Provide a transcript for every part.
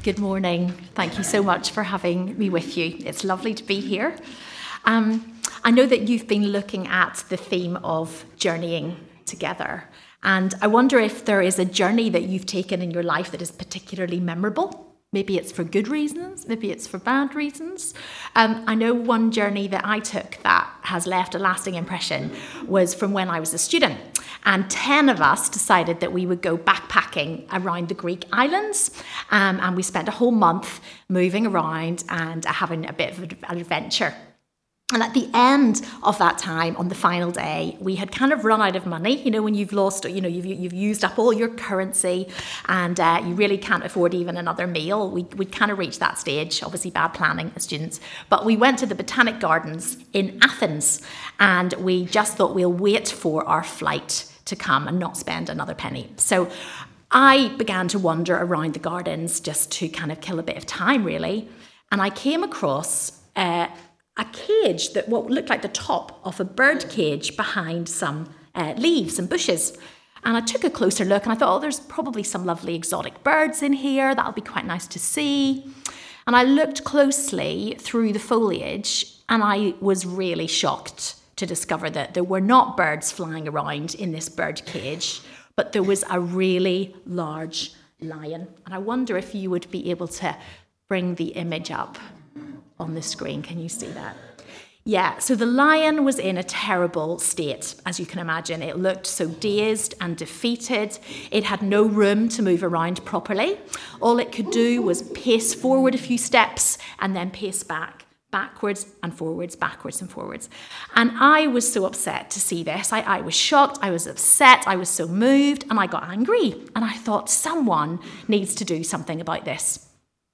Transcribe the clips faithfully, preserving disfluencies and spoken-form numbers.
Good morning. Thank you so much for having me with you. It's lovely to be here. Um, I know that you've been looking at the theme of journeying together, and I wonder if there is a journey that you've taken in your life that is particularly memorable. Maybe it's for good reasons, maybe it's for bad reasons. Um, I know one journey that I took that has left a lasting impression was from when I was a student. And ten of us decided that we would go backpacking around the Greek islands. Um, and we spent a whole month moving around and having a bit of an adventure. And at the end of that time, on the final day, we had kind of run out of money. You know, when you've lost, you know, you've you've used up all your currency and uh, you really can't afford even another meal. We we'd kind of reached that stage, obviously bad planning as students. But we went to the Botanic Gardens in Athens and we just thought we'll wait for our flight to come and not spend another penny. So I began to wander around the gardens just to kind of kill a bit of time, really. And I came across uh, a cage that what looked like the top of a bird cage behind some uh, leaves and bushes. And I took a closer look and I thought, oh, there's probably some lovely exotic birds in here. That'll be quite nice to see. And I looked closely through the foliage and I was really shocked to discover that there were not birds flying around in this bird cage, but there was a really large lion. And I wonder if you would be able to bring the image up on the screen. Can you see that? Yeah, so the lion was in a terrible state, as you can imagine. It looked so dazed and defeated. It had no room to move around properly. All it could do was pace forward a few steps and then pace back, backwards and forwards, backwards and forwards. And I was so upset to see this. I, I was shocked, I was upset, I was so moved, and I got angry. And I thought, someone needs to do something about this.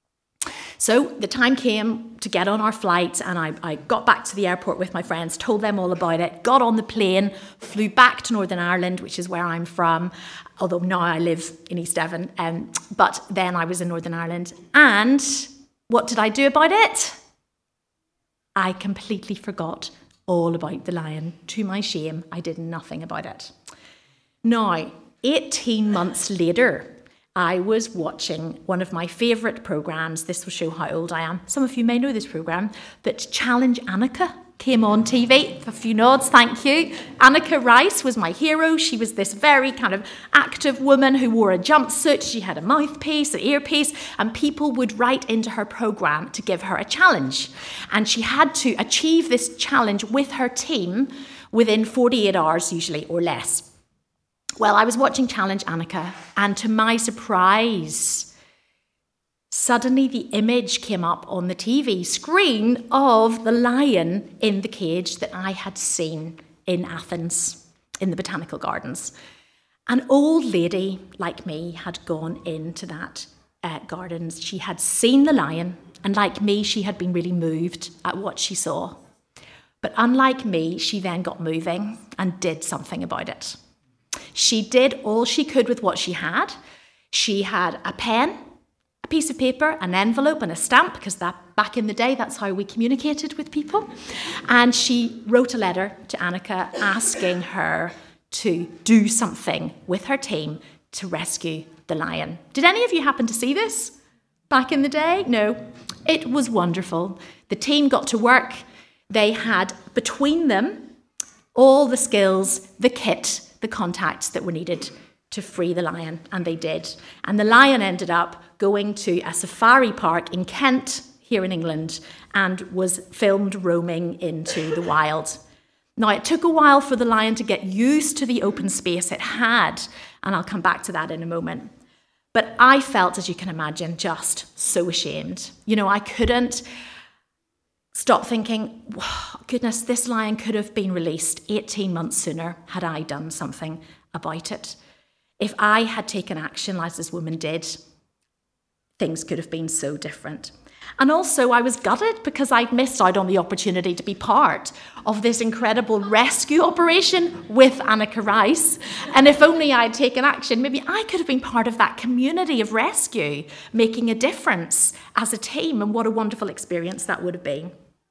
So the time came to get on our flight and I, I got back to the airport with my friends, told them all about it, got on the plane, flew back to Northern Ireland, which is where I'm from, although now I live in East Devon, um, but then I was in Northern Ireland. And what did I do about it? I completely forgot all about the lion. To my shame, I did nothing about it. Now, eighteen months later, I was watching one of my favourite programmes. This will show how old I am. Some of you may know this programme, but Challenge Anneka came on T V. A few nods, thank you. Anneka Rice was my hero. She was this very kind of active woman who wore a jumpsuit. She had a mouthpiece, an earpiece, and people would write into her programme to give her a challenge. And she had to achieve this challenge with her team within forty-eight hours, usually, or less. Well, I was watching Challenge Anneka, and to my surprise, suddenly the image came up on the T V screen of the lion in the cage that I had seen in Athens, in the Botanical Gardens. An old lady like me had gone into that uh, gardens. She had seen the lion, and like me, she had been really moved at what she saw. But unlike me, she then got moving and did something about it. She did all she could with what she had. She had a pen, a piece of paper, an envelope and a stamp, because that back in the day, that's how we communicated with people. And she wrote a letter to Anneka asking her to do something with her team to rescue the lion. Did any of you happen to see this back in the day? No. It was wonderful. The team got to work. They had between them all the skills, the kit, the contacts that were needed to free the lion, and they did. And the lion ended up going to a safari park in Kent, here in England, and was filmed roaming into the wild. Now, it took a while for the lion to get used to the open space it had, and I'll come back to that in a moment. But I felt, as you can imagine, just so ashamed. You know, I couldn't stop thinking, oh, goodness, this lion could have been released eighteen months sooner had I done something about it. If I had taken action like this woman did, things could have been so different. And also I was gutted because I'd missed out on the opportunity to be part of this incredible rescue operation with Anneka Rice. And if only I'd taken action, maybe I could have been part of that community of rescue, making a difference as a team, and what a wonderful experience that would have been.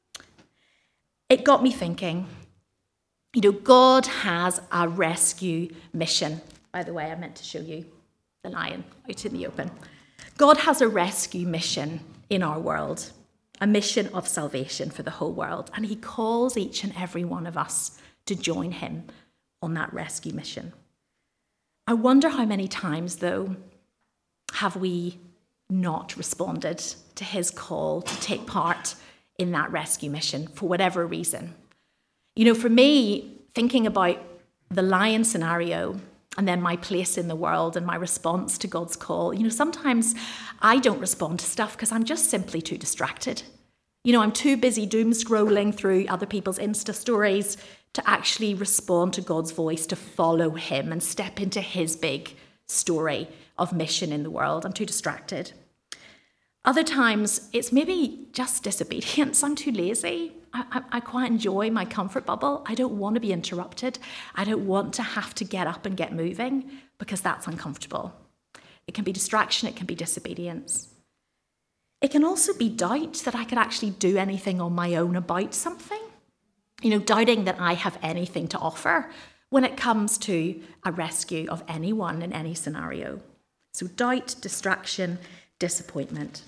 It got me thinking, you know, God has a rescue mission. By the way, I meant to show you the lion out in the open. God has a rescue mission in our world, a mission of salvation for the whole world, and he calls each and every one of us to join him on that rescue mission. I wonder how many times, though, have we not responded to his call to take part in that rescue mission for whatever reason. You know, for me, thinking about the lion scenario and then my place in the world and my response to God's call, you know, sometimes I don't respond to stuff because I'm just simply too distracted. You know, I'm too busy doom scrolling through other people's Insta stories to actually respond to God's voice, to follow him and step into his big story of mission in the world. I'm too distracted. Other times, it's maybe just disobedience. I'm too lazy. I, I, I quite enjoy my comfort bubble. I don't want to be interrupted. I don't want to have to get up and get moving because that's uncomfortable. It can be distraction. It can be disobedience. It can also be doubt that I could actually do anything on my own about something. You know, doubting that I have anything to offer when it comes to a rescue of anyone in any scenario. So doubt, distraction, disappointment.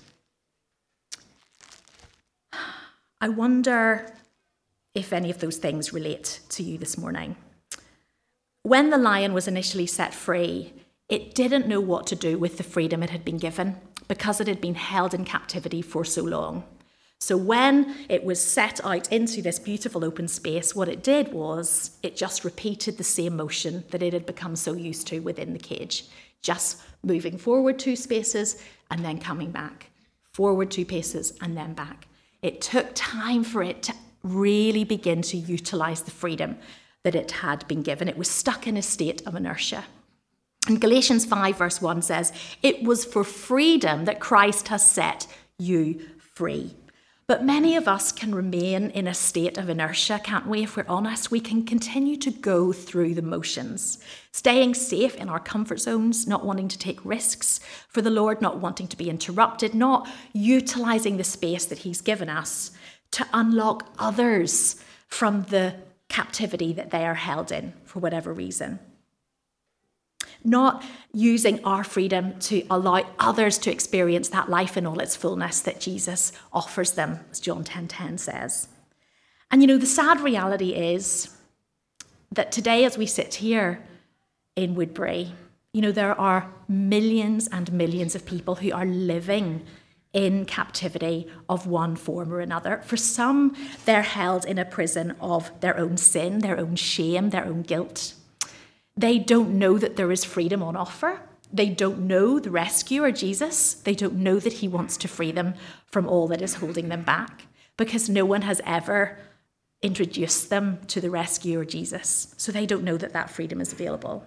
I wonder if any of those things relate to you this morning. When the lion was initially set free, it didn't know what to do with the freedom it had been given because it had been held in captivity for so long. So when it was set out into this beautiful open space, what it did was it just repeated the same motion that it had become so used to within the cage, just moving forward two spaces and then coming back, forward two paces and then back. It took time for it to really begin to utilise the freedom that it had been given. It was stuck in a state of inertia. And Galatians five verse one says, "It was for freedom that Christ has set you free." But many of us can remain in a state of inertia, can't we? If we're honest, we can continue to go through the motions, staying safe in our comfort zones, not wanting to take risks for the Lord, not wanting to be interrupted, not utilising the space that he's given us to unlock others from the captivity that they are held in for whatever reason. Not using our freedom to allow others to experience that life in all its fullness that Jesus offers them, as John ten ten says. And you know, the sad reality is that today as we sit here in Woodbury, you know, there are millions and millions of people who are living in captivity of one form or another. For some, they're held in a prison of their own sin, their own shame, their own guilt. They don't know that there is freedom on offer. They don't know the rescuer, Jesus. They don't know that he wants to free them from all that is holding them back because no one has ever introduced them to the rescuer, Jesus. So they don't know that that freedom is available.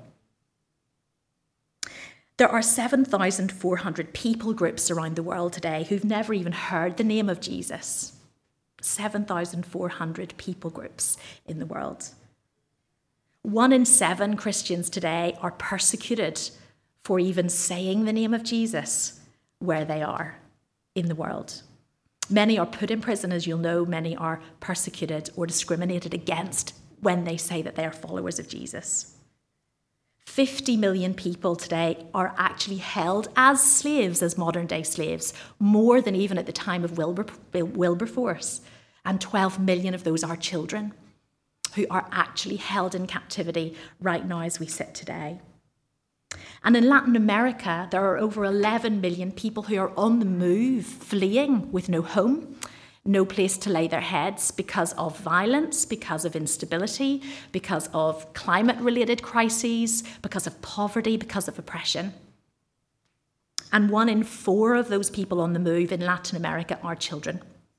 There are seven thousand four hundred people groups around the world today who've never even heard the name of Jesus. seven thousand four hundred people groups in the world. One in seven Christians today are persecuted for even saying the name of Jesus where they are in the world. Many are put in prison, as you'll know. Many are persecuted or discriminated against when they say that they are followers of Jesus. fifty million people today are actually held as slaves, as modern-day slaves, more than even at the time of Wilber, Wilberforce. And twelve million of those are children who are actually held in captivity right now as we sit today. And in Latin America, there are over eleven million people who are on the move, fleeing with no home, no place to lay their heads because of violence, because of instability, because of climate-related crises, because of poverty, because of oppression. And one in four of those people on the move in Latin America are children.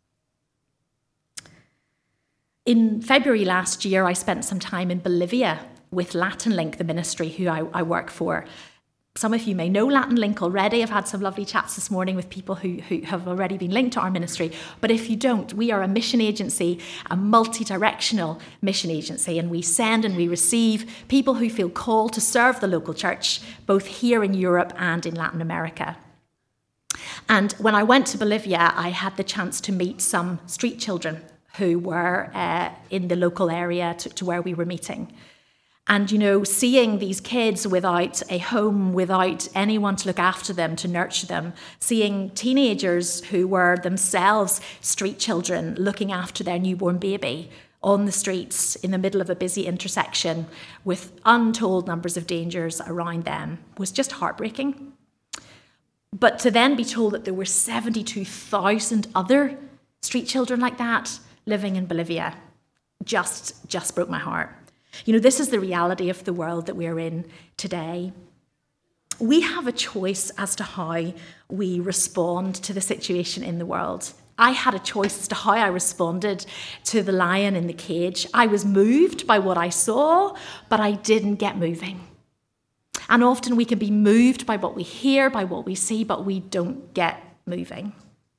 In February last year, I spent some time in Bolivia with Latin Link, the ministry who I, I work for. Some of you may know Latin Link already. I've had some lovely chats this morning with people who, who have already been linked to our ministry. But if you don't, we are a mission agency, a multi-directional mission agency, and we send and we receive people who feel called to serve the local church, both here in Europe and in Latin America. And when I went to Bolivia, I had the chance to meet some street children who were uh, in the local area to, to where we were meeting. And, you know, seeing these kids without a home, without anyone to look after them, to nurture them, seeing teenagers who were themselves street children looking after their newborn baby on the streets in the middle of a busy intersection with untold numbers of dangers around them was just heartbreaking. But to then be told that there were seventy-two thousand other street children like that living in Bolivia just, just broke my heart. You know, this is the reality of the world that we're in today. We have a choice as to how we respond to the situation in the world. I had a choice as to how I responded to the lion in the cage. I was moved by what I saw, but I didn't get moving. And often we can be moved by what we hear, by what we see, but we don't get moving.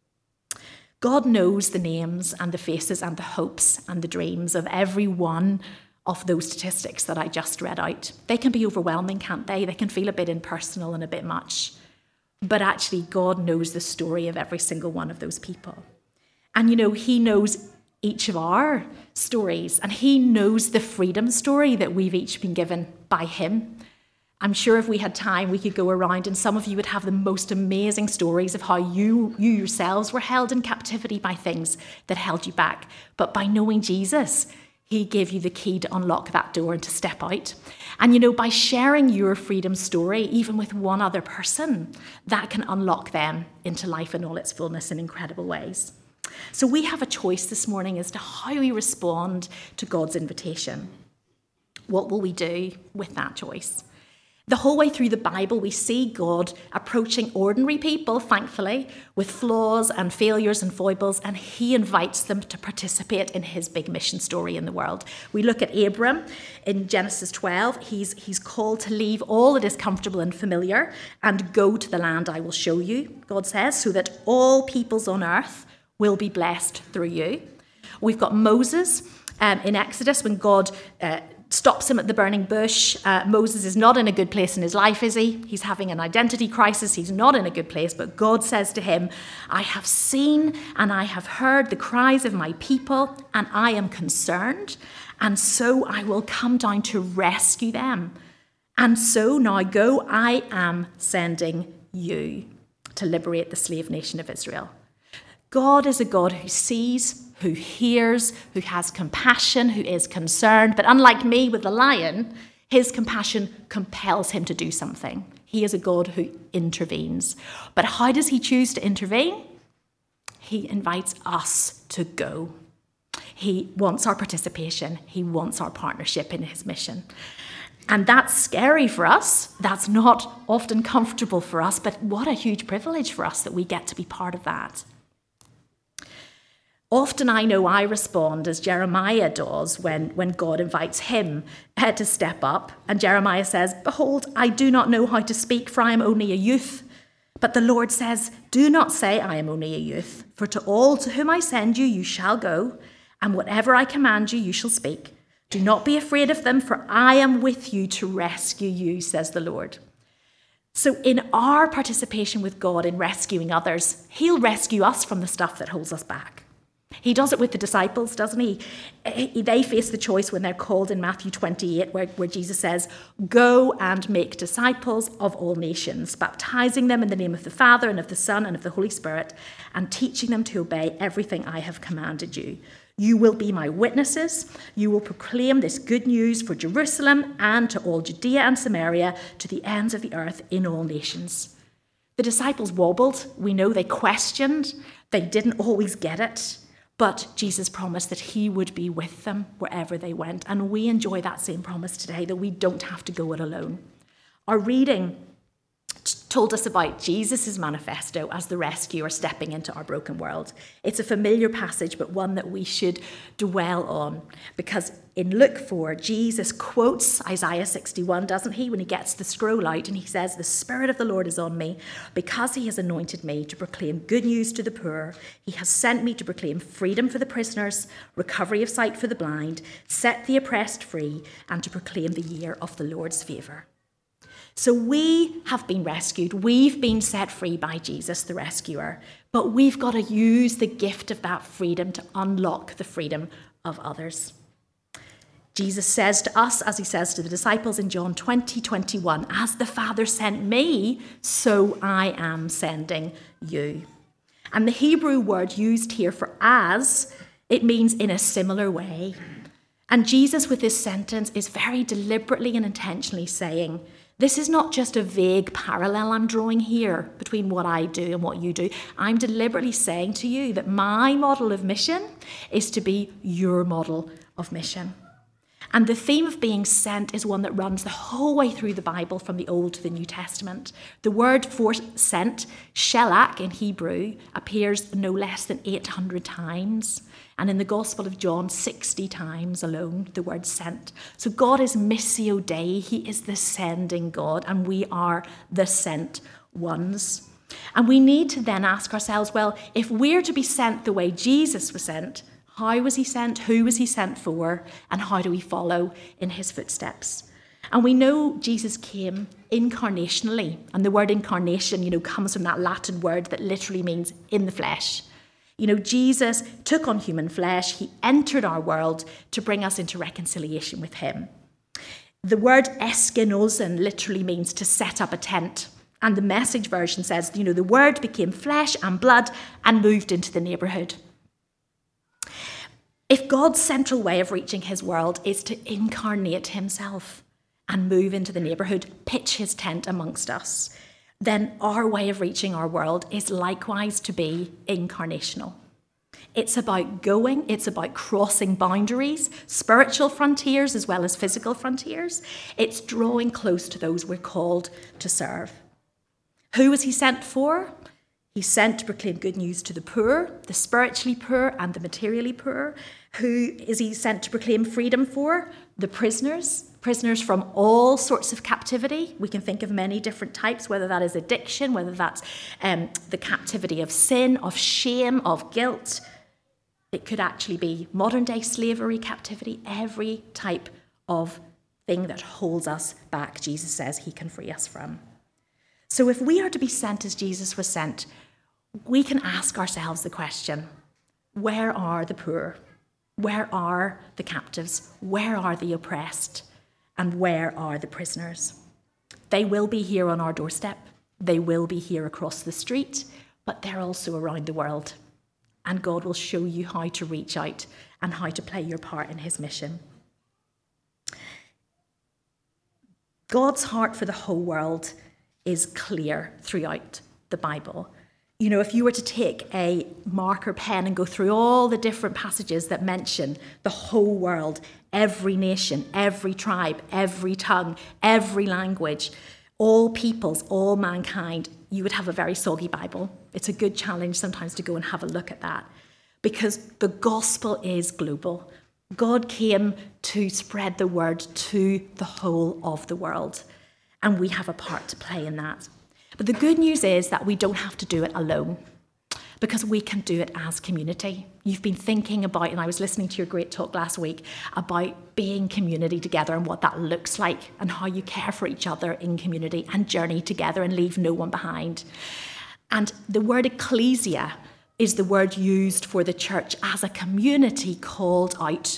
God knows the names and the faces and the hopes and the dreams of every one of those statistics that I just read out. They can be overwhelming, can't they? They can feel a bit impersonal and a bit much. But actually, God knows the story of every single one of those people. And, you know, he knows each of our stories, and he knows the freedom story that we've each been given by him. I'm sure if we had time, we could go around and some of you would have the most amazing stories of how you, you yourselves were held in captivity by things that held you back. But by knowing Jesus, he gave you the key to unlock that door and to step out. And, you know, by sharing your freedom story, even with one other person, that can unlock them into life in all its fullness in incredible ways. So we have a choice this morning as to how we respond to God's invitation. What will we do with that choice? The whole way through the Bible, we see God approaching ordinary people, thankfully, with flaws and failures and foibles, and he invites them to participate in his big mission story in the world. We look at Abram in Genesis twelve. He's, he's called to leave all that is comfortable and familiar and go to the land I will show you, God says, so that all peoples on earth will be blessed through you. We've got Moses um, in Exodus when God Uh, stops him at the burning bush. Uh, Moses is not in a good place in his life, is he? He's having an identity crisis. He's not in a good place, but God says to him, I have seen and I have heard the cries of my people, and I am concerned, and so I will come down to rescue them. And so now go, I am sending you to liberate the slave nation of Israel. God is a God who sees, who hears, who has compassion, who is concerned. But unlike me with the lion, his compassion compels him to do something. He is a God who intervenes. But how does he choose to intervene? He invites us to go. He wants our participation. He wants our partnership in his mission. And that's scary for us. That's not often comfortable for us, but what a huge privilege for us that we get to be part of that. Often I know I respond as Jeremiah does when, when God invites him uh, to step up. And Jeremiah says, behold, I do not know how to speak, for I am only a youth. But the Lord says, do not say I am only a youth, for to all to whom I send you, you shall go, and whatever I command you, you shall speak. Do not be afraid of them, for I am with you to rescue you, says the Lord. So in our participation with God in rescuing others, he'll rescue us from the stuff that holds us back. He does it with the disciples, doesn't he? They face the choice when they're called in Matthew twenty-eight, where, where Jesus says, go and make disciples of all nations, baptizing them in the name of the Father and of the Son and of the Holy Spirit, and teaching them to obey everything I have commanded you. You will be my witnesses. You will proclaim this good news for Jerusalem and to all Judea and Samaria, to the ends of the earth in all nations. The disciples wobbled. We know they questioned. They didn't always get it. But Jesus promised that he would be with them wherever they went. And we enjoy that same promise today, that we don't have to go it alone. Our reading told us about Jesus' manifesto as the rescuer stepping into our broken world. It's a familiar passage, but one that we should dwell on, because in Luke four, Jesus quotes Isaiah sixty-one, doesn't he, when he gets the scroll out, and he says, the Spirit of the Lord is on me, because he has anointed me to proclaim good news to the poor. He has sent me to proclaim freedom for the prisoners, recovery of sight for the blind, set the oppressed free, and to proclaim the year of the Lord's favour. So we have been rescued. We've been set free by Jesus, the rescuer. But we've got to use the gift of that freedom to unlock the freedom of others. Jesus says to us, as he says to the disciples in John twenty, twenty-one, as the Father sent me, so I am sending you. And the Hebrew word used here for as, it means in a similar way. And Jesus with this sentence is very deliberately and intentionally saying, this is not just a vague parallel I'm drawing here between what I do and what you do. I'm deliberately saying to you that my model of mission is to be your model of mission. And the theme of being sent is one that runs the whole way through the Bible from the Old to the New Testament. The word for sent, shelach in Hebrew, appears no less than eight hundred times. And in the Gospel of John, sixty times alone, the word sent. So God is missio Dei. He is the sending God, and we are the sent ones. And we need to then ask ourselves, well, if we're to be sent the way Jesus was sent, how was he sent? Who was he sent for? And how do we follow in his footsteps? And we know Jesus came incarnationally. And the word incarnation, you know, comes from that Latin word that literally means in the flesh. You know, Jesus took on human flesh. He entered our world to bring us into reconciliation with him. The word eskenosen literally means to set up a tent. And the Message version says, you know, the word became flesh and blood and moved into the neighbourhood. If God's central way of reaching his world is to incarnate himself and move into the neighbourhood, pitch his tent amongst us, then our way of reaching our world is likewise to be incarnational. It's about going, it's about crossing boundaries, spiritual frontiers as well as physical frontiers. It's drawing close to those we're called to serve. Who was he sent for? He's sent to proclaim good news to the poor, the spiritually poor and the materially poor. Who is he sent to proclaim freedom for? The prisoners, prisoners from all sorts of captivity. We can think of many different types, whether that is addiction, whether that's um, the captivity of sin, of shame, of guilt. It could actually be modern day slavery, captivity, every type of thing that holds us back, Jesus says he can free us from. So if we are to be sent as Jesus was sent, we can ask ourselves the question, where are the poor? Where are the captives? Where are the oppressed? And where are the prisoners? They will be here on our doorstep. They will be here across the street, but they're also around the world. And God will show you how to reach out and how to play your part in his mission. God's heart for the whole world is clear throughout the Bible. You know, if you were to take a marker pen and go through all the different passages that mention the whole world, every nation, every tribe, every tongue, every language, all peoples, all mankind, you would have a very soggy Bible. It's a good challenge sometimes to go and have a look at that, because the gospel is global. God came to spread the word to the whole of the world, and we have a part to play in that. But the good news is that we don't have to do it alone, because we can do it as community. You've been thinking about, and I was listening to your great talk last week, about being community together and what that looks like and how you care for each other in community and journey together and leave no one behind. And the word ecclesia is the word used for the church as a community called out.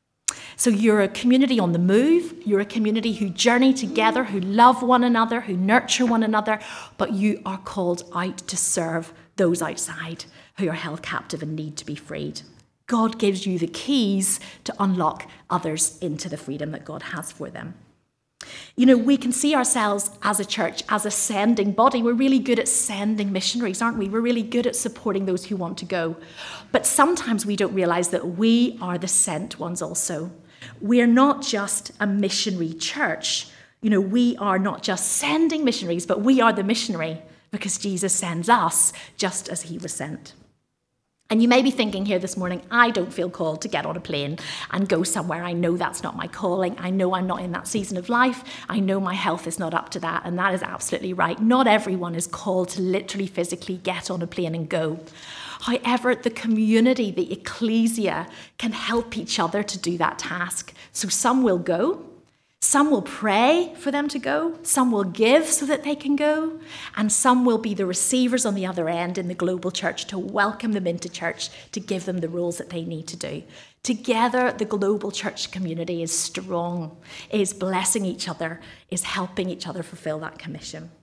So you're a community on the move, you're a community who journey together, who love one another, who nurture one another, but you are called out to serve those outside who are held captive and need to be freed. God gives you the keys to unlock others into the freedom that God has for them. You know, we can see ourselves as a church, as a sending body. We're really good at sending missionaries, aren't we? We're really good at supporting those who want to go. But sometimes we don't realise that we are the sent ones also. We're not just a missionary church. You know, we are not just sending missionaries, but we are the missionary because Jesus sends us just as he was sent. And you may be thinking here this morning, I don't feel called to get on a plane and go somewhere. I know that's not my calling. I know I'm not in that season of life. I know my health is not up to that. And that is absolutely right. Not everyone is called to literally physically get on a plane and go. However, the community, the ecclesia, can help each other to do that task. So some will go, Some will pray for them to go, some will give so that they can go, and some will be the receivers on the other end in the global church to welcome them into church, to give them the roles that they need to do. Together, the global church community is strong, is blessing each other, is helping each other fulfill that commission.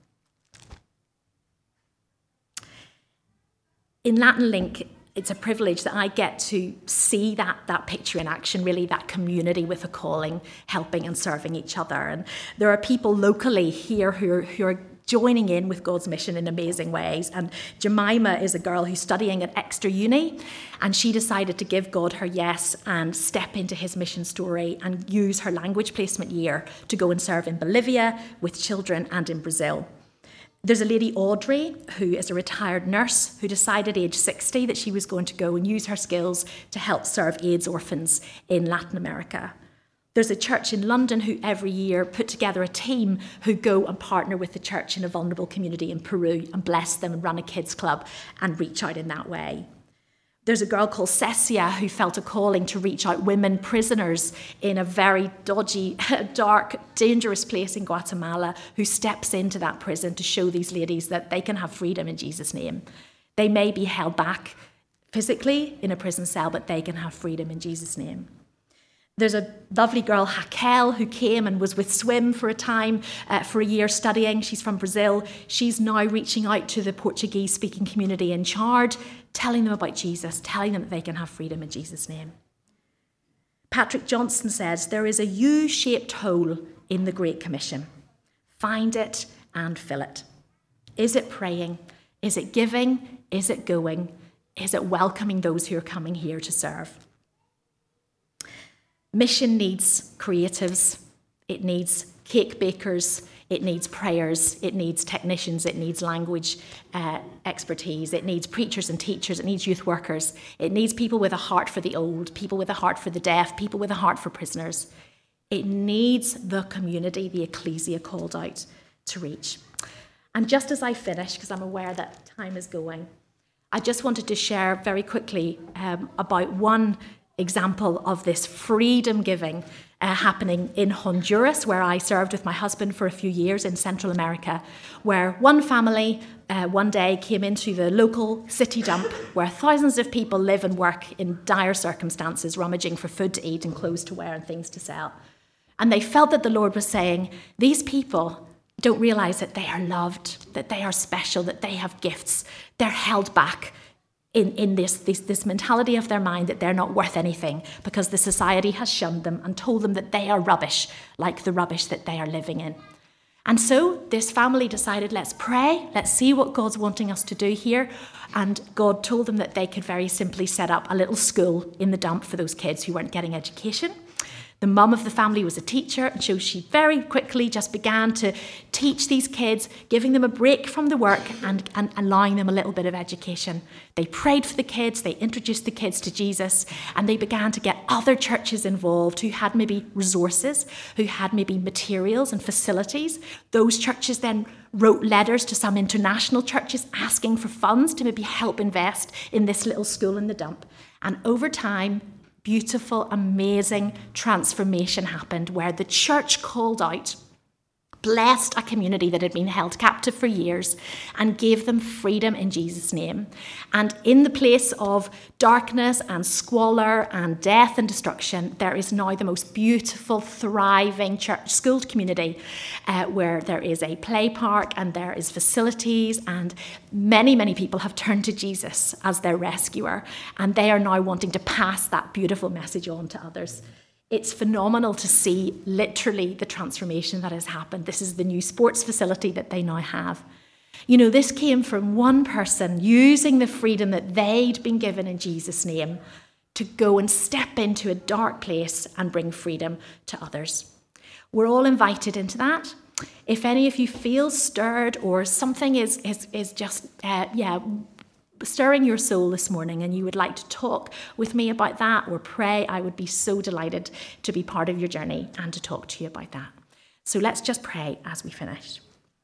In Latin Link, it's a privilege that I get to see that, that picture in action, really, that community with a calling, helping and serving each other. And there are people locally here who are, who are joining in with God's mission in amazing ways. And Jemima is a girl who's studying at Exeter Uni, and she decided to give God her yes and step into his mission story and use her language placement year to go and serve in Bolivia with children and in Brazil. There's a lady, Audrey, who is a retired nurse who decided at age sixty that she was going to go and use her skills to help serve AIDS orphans in Latin America. There's a church in London who every year put together a team who go and partner with the church in a vulnerable community in Peru and bless them and run a kids club and reach out in that way. There's a girl called Cecia who felt a calling to reach out women prisoners in a very dodgy, dark, dangerous place in Guatemala, who steps into that prison to show these ladies that they can have freedom in Jesus' name. They may be held back physically in a prison cell, but they can have freedom in Jesus' name. There's a lovely girl, Raquel, who came and was with Swim for a time, uh, for a year studying. She's from Brazil. She's now reaching out to the Portuguese-speaking community in Chard, telling them about Jesus, telling them that they can have freedom in Jesus' name. Patrick Johnson says, there is a U-shaped hole in the Great Commission. Find it and fill it. Is it praying? Is it giving? Is it going? Is it welcoming those who are coming here to serve? Mission needs creatives, it needs cake bakers, it needs prayers, it needs technicians, it needs language uh, expertise, it needs preachers and teachers, it needs youth workers, it needs people with a heart for the old, people with a heart for the deaf, people with a heart for prisoners. It needs the community, the ecclesia called out to reach. And just as I finish, because I'm aware that time is going, I just wanted to share very quickly um, about one example of this freedom giving uh, happening in Honduras, where I served with my husband for a few years in Central America, where one family uh, one day came into the local city dump where thousands of people live and work in dire circumstances, rummaging for food to eat and clothes to wear and things to sell. And they felt that the Lord was saying, these people don't realise that they are loved, that they are special, that they have gifts. They're held back in, in this, this, this mentality of their mind that they're not worth anything because the society has shunned them and told them that they are rubbish, like the rubbish that they are living in. And so this family decided, let's pray, let's see what God's wanting us to do here. And God told them that they could very simply set up a little school in the dump for those kids who weren't getting education. The mum of the family was a teacher, and so she very quickly just began to teach these kids, giving them a break from the work and, and allowing them a little bit of education. They prayed for the kids, they introduced the kids to Jesus, and they began to get other churches involved who had maybe resources, who had maybe materials and facilities. Those churches then wrote letters to some international churches asking for funds to maybe help invest in this little school in the dump. And over time, beautiful, amazing transformation happened where the church called out, blessed a community that had been held captive for years and gave them freedom in Jesus' name. And in the place of darkness and squalor and death and destruction, there is now the most beautiful, thriving church school community uh, where there is a play park and there is facilities, and many, many people have turned to Jesus as their rescuer, and they are now wanting to pass that beautiful message on to others. It's phenomenal to see literally the transformation that has happened. This is the new sports facility that they now have. You know, this came from one person using the freedom that they'd been given in Jesus' name to go and step into a dark place and bring freedom to others. We're all invited into that. If any of you feel stirred or something is is is just, uh, yeah, stirring your soul this morning and you would like to talk with me about that or pray, I would be so delighted to be part of your journey and to talk to you about that. So let's just pray as we finish.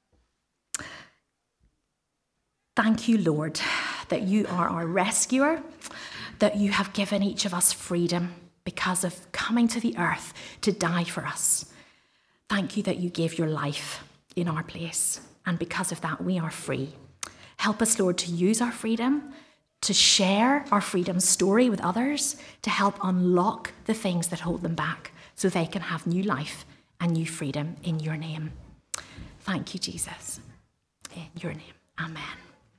Thank you, Lord, that you are our rescuer, that you have given each of us freedom because of coming to the earth to die for us. Thank you that you gave your life in our place. And because of that, we are free. Help us, Lord, to use our freedom, to share our freedom story with others, to help unlock the things that hold them back so they can have new life and new freedom in your name. Thank you, Jesus. In your name, amen.